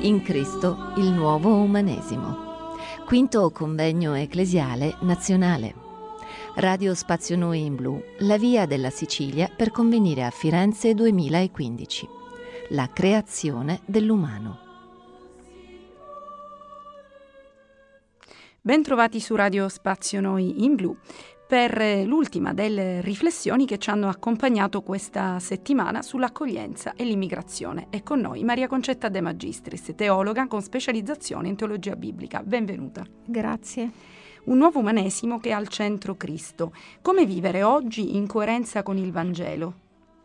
In Cristo il nuovo umanesimo. Quinto convegno ecclesiale nazionale. Radio Spazio Noi in Blu, la via della Sicilia per convenire a Firenze 2015. La creazione dell'umano. Bentrovati su Radio Spazio Noi in Blu per l'ultima delle riflessioni che ci hanno accompagnato questa settimana sull'accoglienza e l'immigrazione. È con noi Maria Concetta De Magistris, teologa con specializzazione in teologia biblica. Benvenuta. Grazie. Un nuovo umanesimo che ha al centro Cristo. Come vivere oggi in coerenza con il Vangelo?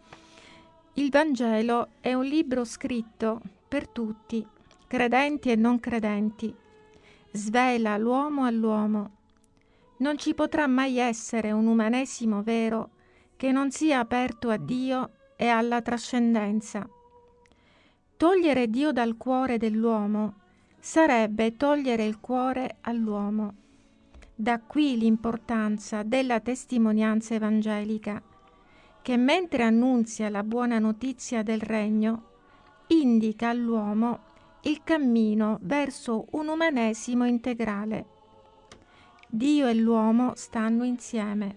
Il Vangelo è un libro scritto per tutti, credenti e non credenti. Svela l'uomo all'uomo. Non ci potrà mai essere un umanesimo vero che non sia aperto a Dio e alla trascendenza. Togliere Dio dal cuore dell'uomo sarebbe togliere il cuore all'uomo. Da qui l'importanza della testimonianza evangelica, che mentre annunzia la buona notizia del regno, indica all'uomo il cammino verso un umanesimo integrale. Dio e l'uomo stanno insieme.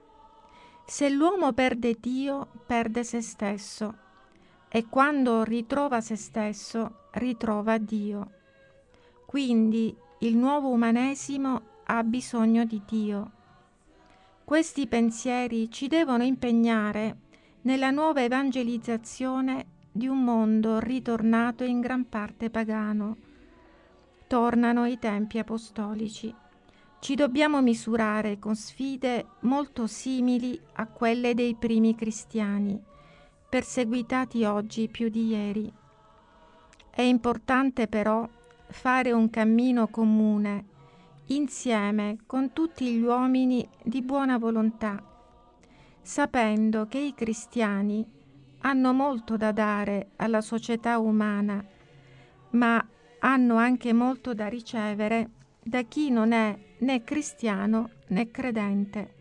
Se l'uomo perde Dio, perde se stesso, e quando ritrova se stesso, ritrova Dio. Quindi il nuovo umanesimo ha bisogno di Dio. Questi pensieri ci devono impegnare nella nuova evangelizzazione di un mondo ritornato in gran parte pagano. Tornano i tempi apostolici. Ci dobbiamo misurare con sfide molto simili a quelle dei primi cristiani, perseguitati oggi più di ieri. È importante però fare un cammino comune, insieme con tutti gli uomini di buona volontà, sapendo che i cristiani hanno molto da dare alla società umana, ma hanno anche molto da ricevere da chi non è né cristiano né credente.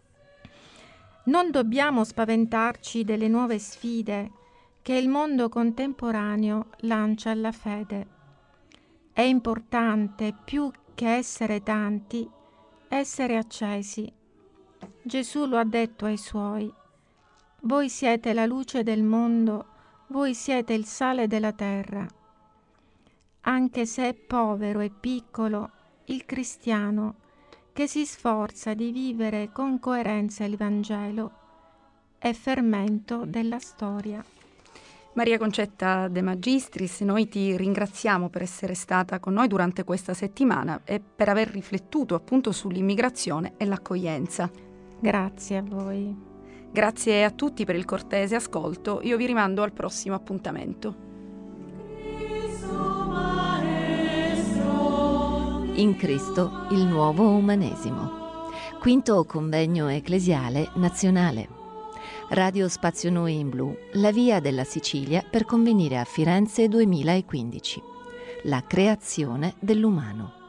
Non dobbiamo spaventarci delle nuove sfide che il mondo contemporaneo lancia alla fede. È importante, più che essere tanti, essere accesi. Gesù lo ha detto ai suoi: voi siete la luce del mondo, voi siete il sale della terra. Anche se è povero e piccolo, il cristiano che si sforza di vivere con coerenza il Vangelo è fermento della storia. Maria Concetta De Magistris, noi ti ringraziamo per essere stata con noi durante questa settimana e per aver riflettuto appunto sull'immigrazione e l'accoglienza. Grazie a voi. Grazie a tutti per il cortese ascolto. Io vi rimando al prossimo appuntamento. In Cristo il nuovo umanesimo. Quinto convegno ecclesiale nazionale. Radio Spazio Noi in Blu, la via della Sicilia per convenire a Firenze 2015. La creazione dell'umano.